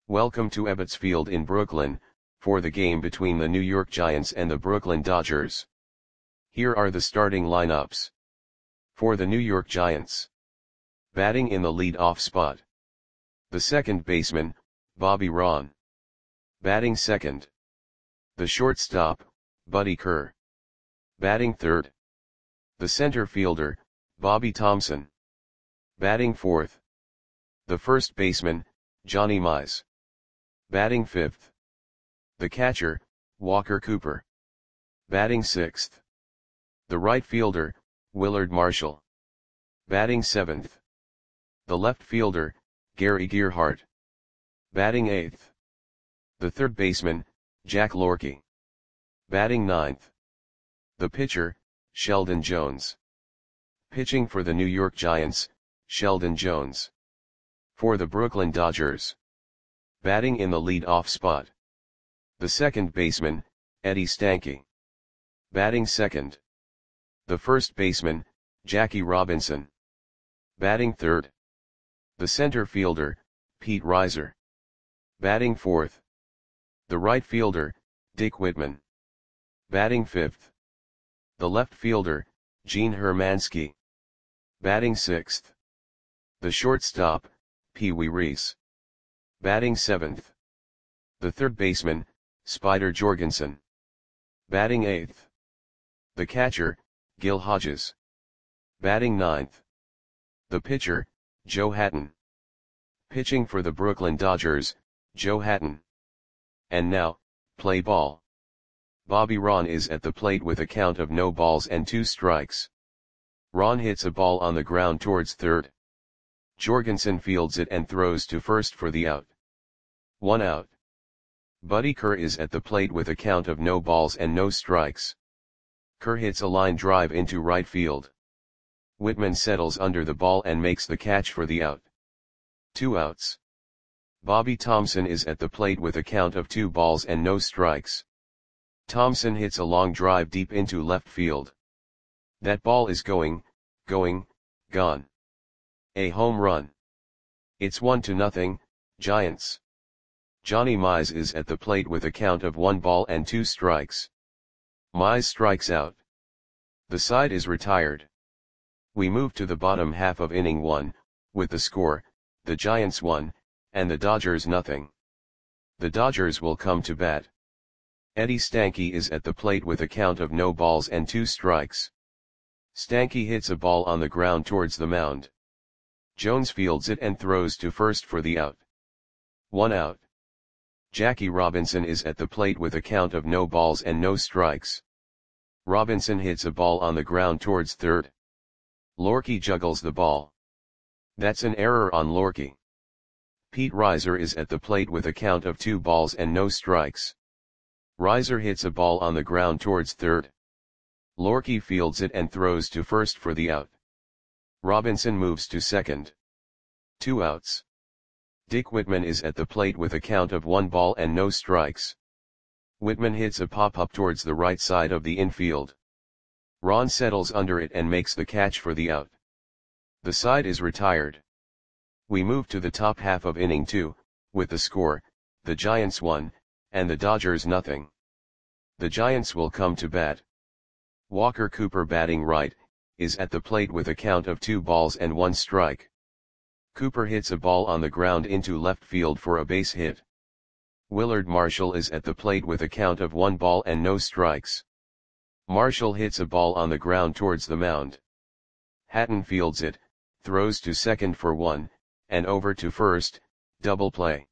Welcome to Ebbets Field in Brooklyn, for the game between the New York Giants and the Brooklyn Dodgers. Here are the starting lineups. For the New York Giants. Batting in the lead-off spot. The second baseman, Bobby Ron. Batting second. The shortstop, Buddy Kerr. Batting third. The center fielder, Bobby Thomson. Batting fourth. The first baseman, Johnny Mize. Batting fifth. The catcher, Walker Cooper. Batting sixth. The right fielder, Willard Marshall. Batting seventh. The left fielder, Gary Gearhart. Batting eighth. The third baseman, Jack Lorky. Batting ninth. The pitcher, Sheldon Jones. Pitching for the New York Giants, Sheldon Jones. For the Brooklyn Dodgers. Batting in the lead-off spot. The second baseman, Eddie Stanky. Batting second. The first baseman, Jackie Robinson. Batting third. The center fielder, Pete Reiser. Batting fourth. The right fielder, Dick Whitman. Batting fifth. The left fielder, Gene Hermansky. Batting sixth. The shortstop, Pee Wee Reese. Batting seventh. The third baseman, Spider Jorgensen. Batting eighth. The catcher, Gil Hodges. Batting ninth. The pitcher, Joe Hatton. Pitching for the Brooklyn Dodgers, Joe Hatton. And now, play ball. Bobby Ron is at the plate with a count of no balls and 2 strikes. Ron hits a ball on the ground towards third. Jorgensen fields it and throws to first for the out. 1 out. Buddy Kerr is at the plate with a count of no balls and no strikes. Kerr hits a line drive into right field. Whitman settles under the ball and makes the catch for the out. 2 outs. Bobby Thomson is at the plate with a count of 2 balls and no strikes. Thomson hits a long drive deep into left field. That ball is gone. A home run. It's 1-0, Giants. Johnny Mize is at the plate with a count of 1 ball and 2 strikes. Mize strikes out. The side is retired. We move to the bottom half of inning 1, with the score, the Giants 1, and the Dodgers 0. The Dodgers will come to bat. Eddie Stanky is at the plate with a count of no balls and 2 strikes. Stanky hits a ball on the ground towards the mound. Jones fields it and throws to first for the out. 1 out. Jackie Robinson is at the plate with a count of no balls and no strikes. Robinson hits a ball on the ground towards third. Lorky juggles the ball. That's an error on Lorky. Pete Reiser is at the plate with a count of 2 balls and no strikes. Reiser hits a ball on the ground towards third. Lorky fields it and throws to first for the out. Robinson moves to second. 2 outs. Dick Whitman is at the plate with a count of 1 ball and no strikes. Whitman hits a pop-up towards the right side of the infield. Ron settles under it and makes the catch for the out. The side is retired. We move to the top half of inning 2, with the score, the Giants 1, and the Dodgers 0. The Giants will come to bat. Walker Cooper, batting right, is at the plate with a count of 2 balls and 1 strike. Cooper hits a ball on the ground into left field for a base hit. Willard Marshall is at the plate with a count of 1 ball and no strikes. Marshall hits a ball on the ground towards the mound. Hatton fields it, throws to second for 1, and over to first, double play.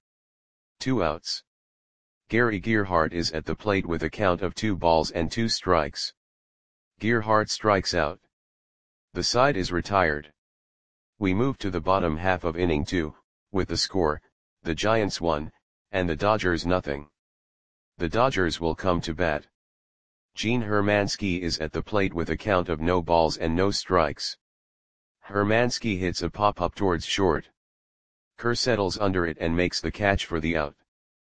2 outs. Gary Gearhart is at the plate with a count of 2 balls and 2 strikes. Gearhart strikes out. The side is retired. We move to the bottom half of inning 2, with the score, the Giants 1, and the Dodgers 0. The Dodgers will come to bat. Gene Hermansky is at the plate with a count of no balls and no strikes. Hermansky hits a pop-up towards short. Kerr settles under it and makes the catch for the out.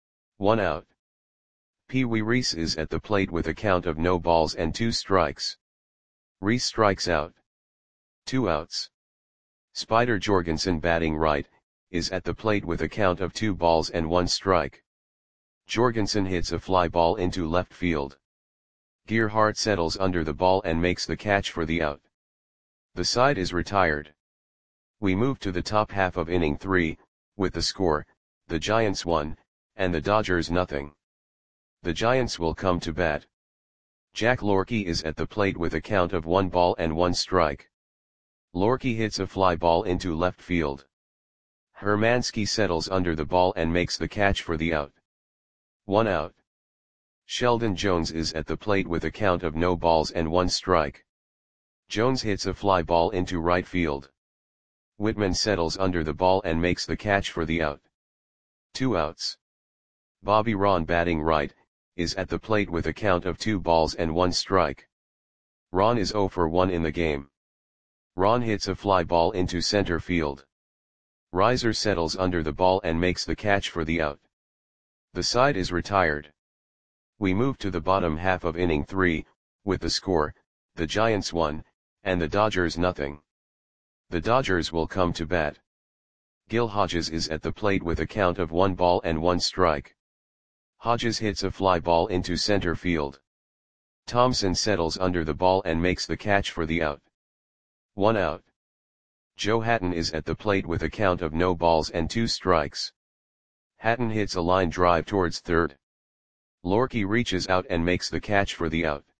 1 out. Pee Wee Reese is at the plate with a count of no balls and 2 strikes. Reese strikes out. 2 outs. Spider Jorgensen, batting right, is at the plate with a count of 2 balls and 1 strike. Jorgensen hits a fly ball into left field. Gerhardt settles under the ball and makes the catch for the out. The side is retired. We move to the top half of inning 3, with the score, the Giants 1, and the Dodgers nothing. The Giants will come to bat. Jack Lorky is at the plate with a count of 1 ball and 1 strike. Lorky hits a fly ball into left field. Hermansky settles under the ball and makes the catch for the out. 1 out. Sheldon Jones is at the plate with a count of no balls and 1 strike. Jones hits a fly ball into right field. Whitman settles under the ball and makes the catch for the out. 2 outs. Bobby Ron, batting right, is at the plate with a count of 2 balls and 1 strike. Ron is 0 for 1 in the game. Ron hits a fly ball into center field. Reiser settles under the ball and makes the catch for the out. The side is retired. We move to the bottom half of inning 3, with the score, the Giants 1, and the Dodgers nothing. The Dodgers will come to bat. Gil Hodges is at the plate with a count of 1 ball and 1 strike. Hodges hits a fly ball into center field. Thompson settles under the ball and makes the catch for the out. 1 out. Joe Hatton is at the plate with a count of no balls and 2 strikes. Hatton hits a line drive towards third. Lorky reaches out and makes the catch for the out.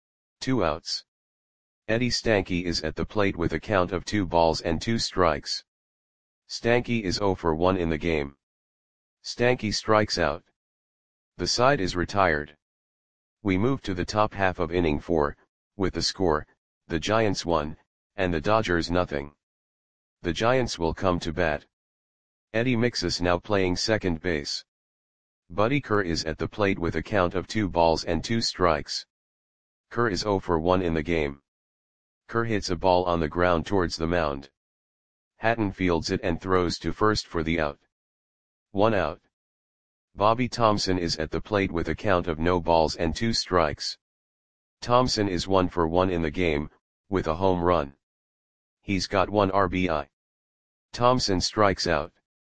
2 outs. Eddie Stanky is at the plate with a count of 2 balls and 2 strikes. Stanky is 0 for 1 in the game. Stanky strikes out. The side is retired. We move to the top half of inning 4, with the score, the Giants 1, and the Dodgers nothing. The Giants will come to bat. Eddie Mixus now playing second base. Buddy Kerr is at the plate with a count of 2 balls and 2 strikes. Kerr is 0 for 1 in the game. Kerr hits a ball on the ground towards the mound. Hatton fields it and throws to first for the out. 1 out. Bobby Thompson is at the plate with a count of no balls and 2 strikes. Thompson is 1 for 1 in the game, with a home run. He's got 1 RBI. Thompson strikes out.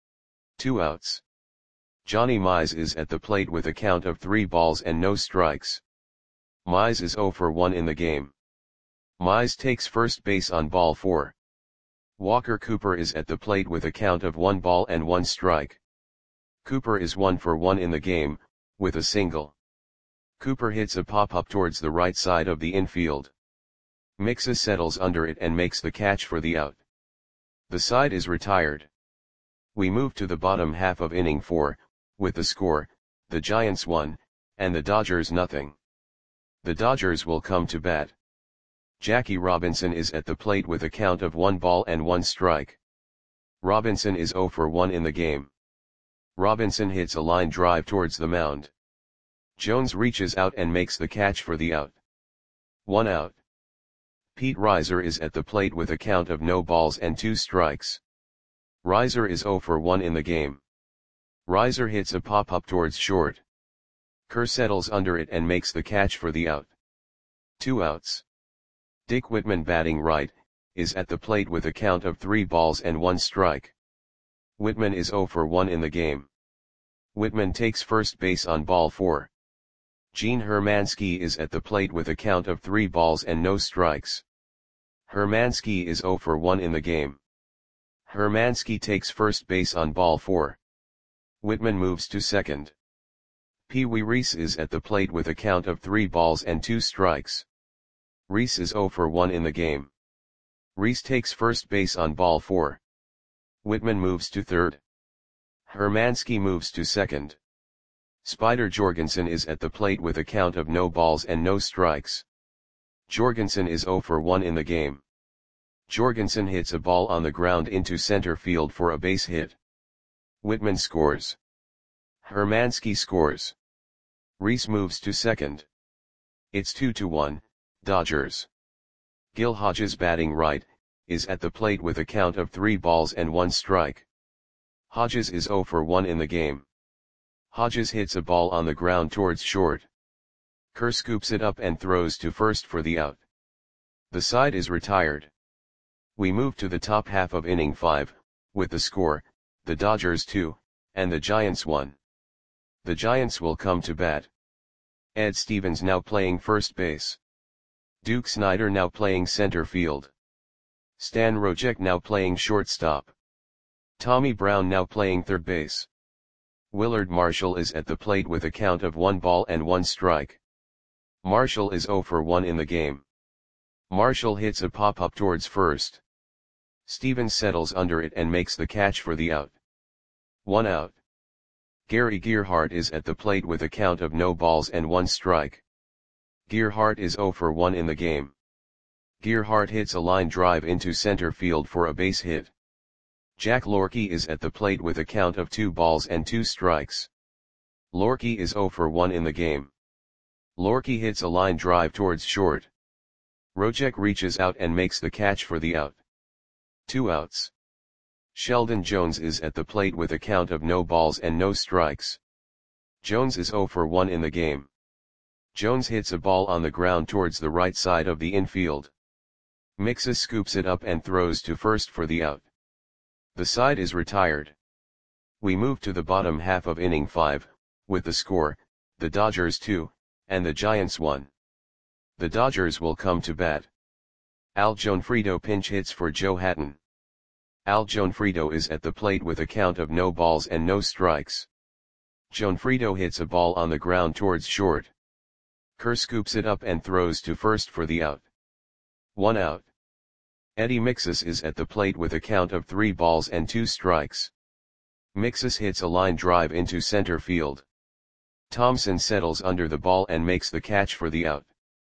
2 outs. Johnny Mize is at the plate with a count of 3 balls and no strikes. Mize is 0 for 1 in the game. Mize takes first base on ball 4. Walker Cooper is at the plate with a count of 1 ball and 1 strike. Cooper is 1 for 1 in the game, with a single. Cooper hits a pop-up towards the right side of the infield. Mixus settles under it and makes the catch for the out. The side is retired. We move to the bottom half of inning 4, with the score, the Giants 1, and the Dodgers nothing. The Dodgers will come to bat. Jackie Robinson is at the plate with a count of 1 ball and 1 strike. Robinson is 0 for 1 in the game. Robinson hits a line drive towards the mound. Jones reaches out and makes the catch for the out. 1 out. Pete Reiser is at the plate with a count of no balls and 2 strikes. Reiser is 0 for 1 in the game. Reiser hits a pop-up towards short. Kerr settles under it and makes the catch for the out. 2 outs. Dick Whitman, batting right, is at the plate with a count of 3 balls and 1 strike. Whitman is 0 for 1 in the game. Whitman takes first base on ball 4. Gene Hermansky is at the plate with a count of 3 balls and no strikes. Hermansky is 0 for 1 in the game. Hermansky takes first base on ball 4. Whitman moves to second. Pee Wee Reese is at the plate with a count of 3 balls and 2 strikes. Reese is 0 for 1 in the game. Reese takes first base on ball 4. Whitman moves to third. Hermansky moves to second. Spider Jorgensen is at the plate with a count of no balls and no strikes. Jorgensen is 0 for 1 in the game. Jorgensen hits a ball on the ground into center field for a base hit. Whitman scores. Hermansky scores. Reese moves to second. It's 2-1, Dodgers. Gil Hodges, batting right, is at the plate with a count of 3 balls and 1 strike. Hodges is 0 for 1 in the game. Hodges hits a ball on the ground towards short. Kerr scoops it up and throws to first for the out. The side is retired. We move to the top half of inning 5, with the score, the Dodgers 2, and the Giants 1. The Giants will come to bat. Ed Stevens now playing first base. Duke Snider now playing center field. Stan Rojek now playing shortstop. Tommy Brown now playing third base. Willard Marshall is at the plate with a count of 1 ball and 1 strike. Marshall is 0 for 1 in the game. Marshall hits a pop-up towards first. Stevens settles under it and makes the catch for the out. 1 out. Gary Gearhart is at the plate with a count of no balls and 1 strike. Gearhart is 0 for 1 in the game. Gearhart hits a line drive into center field for a base hit. Jack Lorkey is at the plate with a count of 2 balls and 2 strikes. Lorkey is 0 for 1 in the game. Lorkey hits a line drive towards short. Rojek reaches out and makes the catch for the out. 2 outs. Sheldon Jones is at the plate with a count of no balls and no strikes. Jones is 0 for 1 in the game. Jones hits a ball on the ground towards the right side of the infield. Mixes scoops it up and throws to first for the out. The side is retired. We move to the bottom half of inning 5, with the score, the Dodgers 2, and the Giants 1. The Dodgers will come to bat. Al Gionfriddo pinch hits for Joe Hatton. Al Gionfriddo is at the plate with a count of no balls and no strikes. Gionfriddo hits a ball on the ground towards short. Kerr scoops it up and throws to first for the out. 1 out. Eddie Mixes is at the plate with a count of 3 balls and 2 strikes. Mixes hits a line drive into center field. Thompson settles under the ball and makes the catch for the out.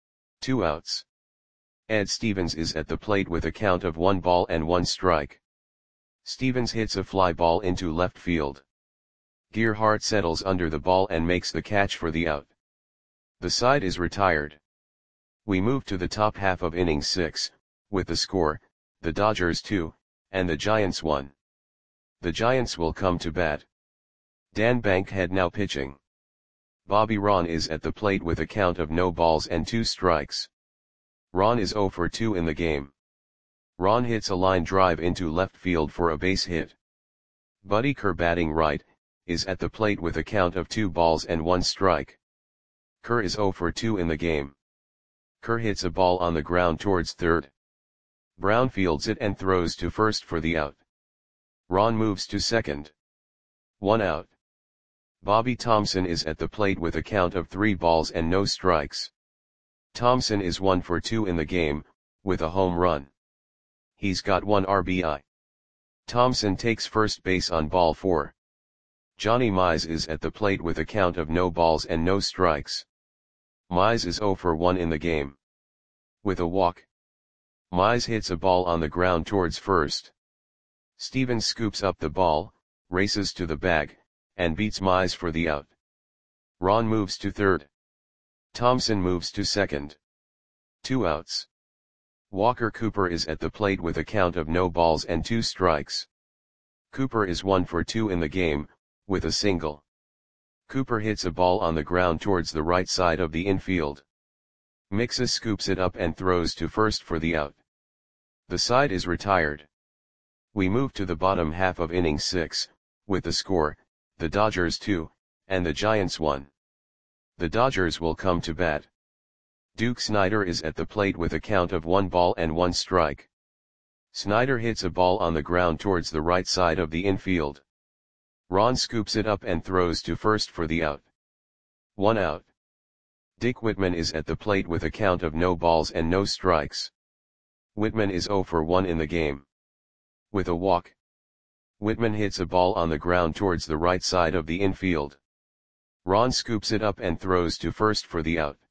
2 outs. Ed Stevens is at the plate with a count of 1 ball and 1 strike. Stevens hits a fly ball into left field. Gearhart settles under the ball and makes the catch for the out. The side is retired. We move to the top half of inning 6, with the score, the Dodgers 2, and the Giants 1. The Giants will come to bat. Dan Bankhead now pitching. Bobby Ron is at the plate with a count of no balls and 2 strikes. Ron is 0 for 2 in the game. Ron hits a line drive into left field for a base hit. Buddy Kerr batting right, is at the plate with a count of 2 balls and 1 strike. Kerr is 0 for 2 in the game. Kerr hits a ball on the ground towards third. Brown fields it and throws to first for the out. Ron moves to second. 1 out. Bobby Thompson is at the plate with a count of 3 balls and no strikes. Thompson is 1 for 2 in the game, with a home run. He's got 1 RBI. Thompson takes first base on ball 4. Johnny Mize is at the plate with a count of no balls and no strikes. Mize is 0 for 1 in the game. With a walk. Mize hits a ball on the ground towards first. Stevens scoops up the ball, races to the bag, and beats Mize for the out. Ron moves to third. Thompson moves to second. 2 outs. Walker Cooper is at the plate with a count of no balls and 2 strikes. Cooper is 1 for 2 in the game, with a single. Cooper hits a ball on the ground towards the right side of the infield. Mixes scoops it up and throws to first for the out. The side is retired. We move to the bottom half of inning 6, with the score, the Dodgers 2, and the Giants 1. The Dodgers will come to bat. Duke Snider is at the plate with a count of 1 ball and 1 strike. Snider hits a ball on the ground towards the right side of the infield. Ron scoops it up and throws to first for the out. 1 out. Dick Whitman is at the plate with a count of no balls and no strikes. Whitman is 0 for 1 in the game. With a walk. Whitman hits a ball on the ground towards the right side of the infield. Ron scoops it up and throws to first for the out.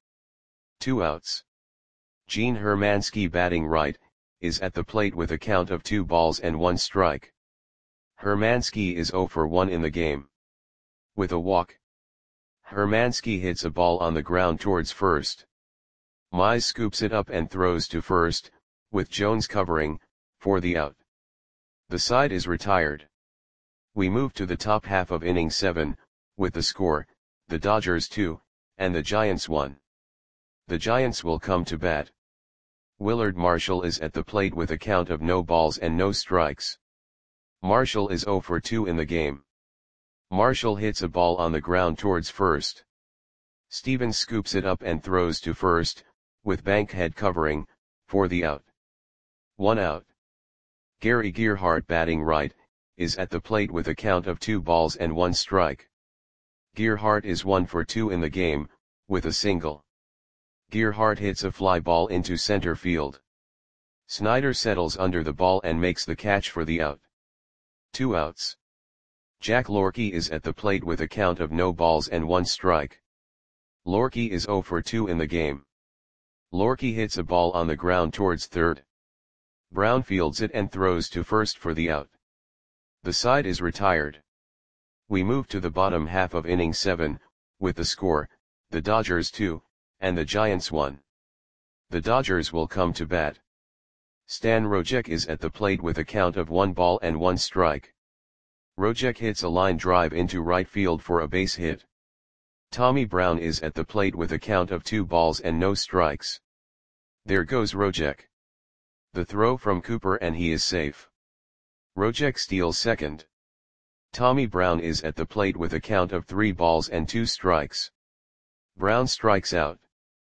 2 outs. Gene Hermansky batting right, is at the plate with a count of 2 balls and 1 strike. Hermansky is 0 for 1 in the game. With a walk. Hermansky hits a ball on the ground towards first. Mize scoops it up and throws to first, with Jones covering, for the out. The side is retired. We move to the top half of inning 7, with the score, the Dodgers 2, and the Giants 1. The Giants will come to bat. Willard Marshall is at the plate with a count of no balls and no strikes. Marshall is 0 for 2 in the game. Marshall hits a ball on the ground towards first. Stevens scoops it up and throws to first, with Bankhead covering, for the out. 1 out. Gary Gearhart batting right, is at the plate with a count of 2 balls and 1 strike. Gearhart is 1 for 2 in the game, with a single. Gearhart hits a fly ball into center field. Snyder settles under the ball and makes the catch for the out. 2 outs. Jack Lorky is at the plate with a count of no balls and 1 strike. Lorky is 0 for 2 in the game. Lorky hits a ball on the ground towards third. Brown fields it and throws to first for the out. The side is retired. We move to the bottom half of inning 7, with the score, the Dodgers 2, and the Giants 1. The Dodgers will come to bat. Stan Rojek is at the plate with a count of 1 ball and 1 strike. Rojek hits a line drive into right field for a base hit. Tommy Brown is at the plate with a count of 2 balls and no strikes. There goes Rojek. The throw from Cooper and he is safe. Rojek steals second. Tommy Brown is at the plate with a count of 3 balls and 2 strikes. Brown strikes out.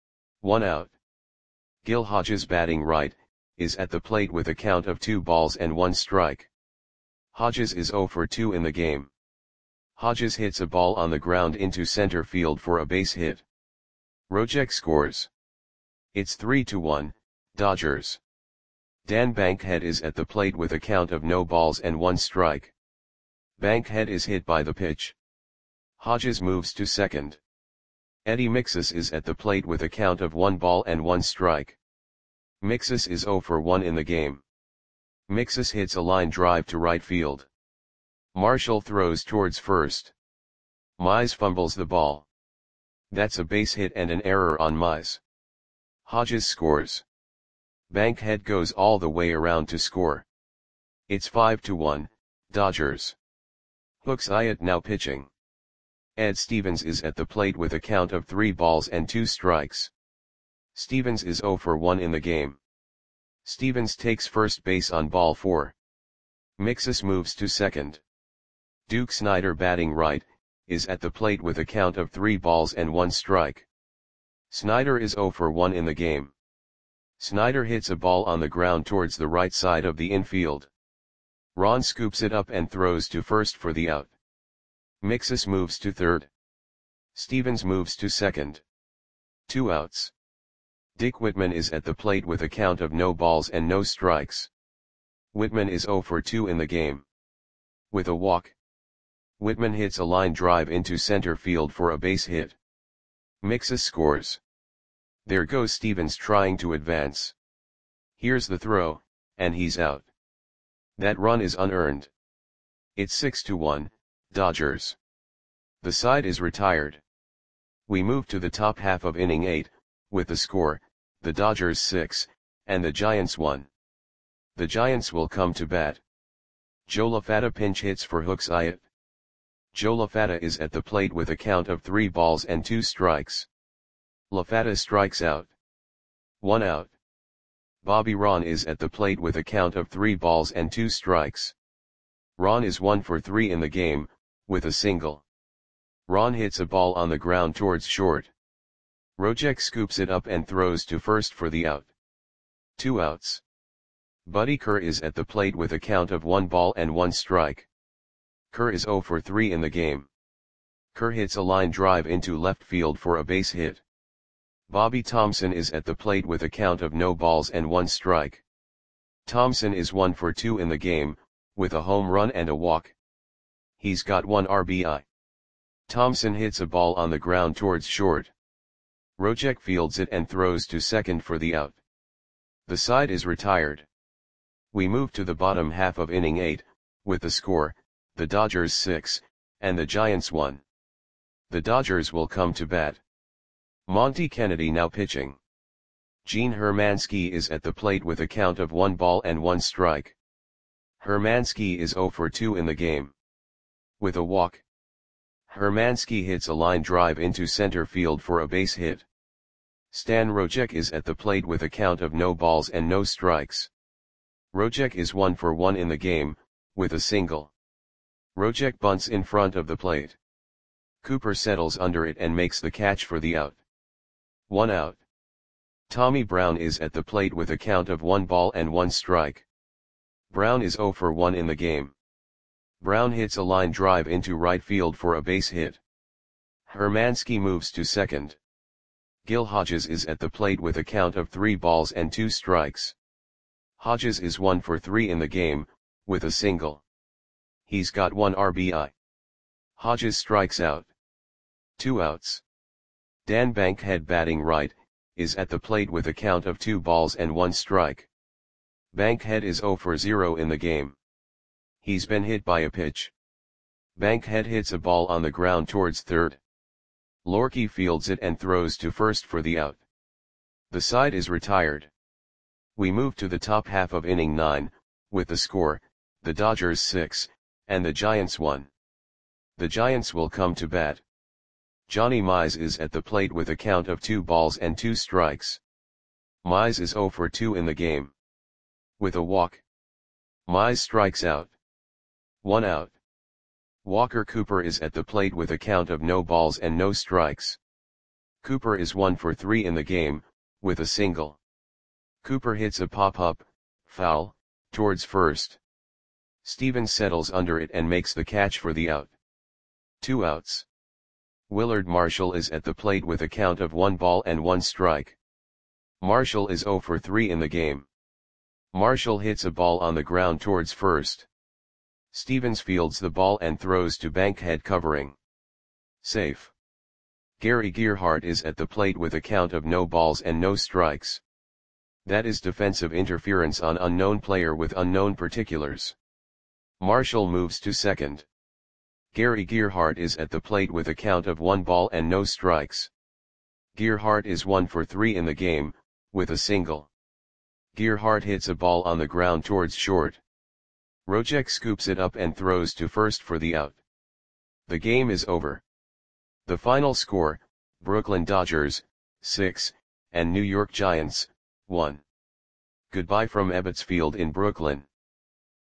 1 out. Gil Hodges batting right, is at the plate with a count of 2 balls and 1 strike. Hodges is 0 for 2 in the game. Hodges hits a ball on the ground into center field for a base hit. Rojek scores. It's 3-1, Dodgers. Dan Bankhead is at the plate with a count of no balls and 1 strike. Bankhead is hit by the pitch. Hodges moves to second. Eddie Mixus is at the plate with a count of 1 ball and 1 strike. Mixus is 0 for 1 in the game. Mixus hits a line drive to right field. Marshall throws towards first. Mize fumbles the ball. That's a base hit and an error on Mize. Hodges scores. Bankhead goes all the way around to score. It's 5-1, Dodgers. Hooks Hyatt now pitching. Ed Stevens is at the plate with a count of 3 balls and 2 strikes. Stevens is 0 for 1 in the game. Stevens takes first base on ball 4. Mixus moves to second. Duke Snyder batting right, is at the plate with a count of 3 balls and 1 strike. Snyder is 0 for 1 in the game. Snyder hits a ball on the ground towards the right side of the infield. Ron scoops it up and throws to first for the out. Mixus moves to third. Stevens moves to second. 2 outs. Dick Whitman is at the plate with a count of no balls and no strikes. Whitman is 0 for 2 in the game. With a walk. Whitman hits a line drive into center field for a base hit. Mixus scores. There goes Stevens trying to advance. Here's the throw, and he's out. That run is unearned. It's 6-1, Dodgers. The side is retired. We move to the top half of inning 8, with the score, the Dodgers 6, and the Giants 1. The Giants will come to bat. Joe LaFatta pinch hits for Hooks Hyatt. Joe LaFatta is at the plate with a count of 3 balls and 2 strikes. LaFatta strikes out. 1 out. Bobby Ron is at the plate with a count of 3 balls and 2 strikes. Ron is 1 for 3 in the game, with a single. Ron hits a ball on the ground towards short. Rojek scoops it up and throws to first for the out. 2 outs. Buddy Kerr is at the plate with a count of 1 ball and 1 strike. Kerr is 0 for 3 in the game. Kerr hits a line drive into left field for a base hit. Bobby Thompson is at the plate with a count of no balls and 1 strike. Thompson is 1 for 2 in the game, with a home run and a walk. He's got 1 RBI. Thompson hits a ball on the ground towards short. Rojek fields it and throws to second for the out. The side is retired. We move to the bottom half of inning 8, with the score, the Dodgers 6, and the Giants 1. The Dodgers will come to bat. Monty Kennedy now pitching. Gene Hermansky is at the plate with a count of 1 ball and 1 strike. Hermansky is 0 for 2 in the game. With a walk. Hermansky hits a line drive into center field for a base hit. Stan Rojek is at the plate with a count of no balls and no strikes. Rojek is 1 for 1 in the game, with a single. Rojek bunts in front of the plate. Cooper settles under it and makes the catch for the out. 1 out. Tommy Brown is at the plate with a count of 1 ball and 1 strike. Brown is 0 for 1 in the game. Brown hits a line drive into right field for a base hit. Hermansky moves to second. Gil Hodges is at the plate with a count of 3 balls and 2 strikes. Hodges is 1 for 3 in the game, with a single. He's got 1 RBI. Hodges strikes out. 2 outs. Dan Bankhead, batting right, is at the plate with a count of 2 balls and 1 strike. Bankhead is 0 for 0 in the game. He's been hit by a pitch. Bankhead hits a ball on the ground towards third. Lorky fields it and throws to first for the out. The side is retired. We move to the top half of inning 9, with the score, the Dodgers 6, and the Giants 1. The Giants will come to bat. Johnny Mize is at the plate with a count of 2 balls and 2 strikes. Mize is 0 for 2 in the game. With a walk. Mize strikes out. 1 out. Walker Cooper is at the plate with a count of no balls and no strikes. Cooper is 1 for 3 in the game, with a single. Cooper hits a pop-up, foul, towards first. Stevens settles under it and makes the catch for the out. 2 outs. Willard Marshall is at the plate with a count of 1 ball and 1 strike. Marshall is 0 for 3 in the game. Marshall hits a ball on the ground towards first. Stevens fields the ball and throws to Bankhead, covering. Safe. Gary Gearhart is at the plate with a count of no balls and no strikes. That is defensive interference on unknown player with unknown particulars. Marshall moves to second. Gary Gearhart is at the plate with a count of 1 ball and no strikes. Gearhart is 1 for 3 in the game, with a single. Gearhart hits a ball on the ground towards short. Rojek scoops it up and throws to first for the out. The game is over. The final score, Brooklyn Dodgers, 6, and New York Giants, 1. Goodbye from Ebbets Field in Brooklyn.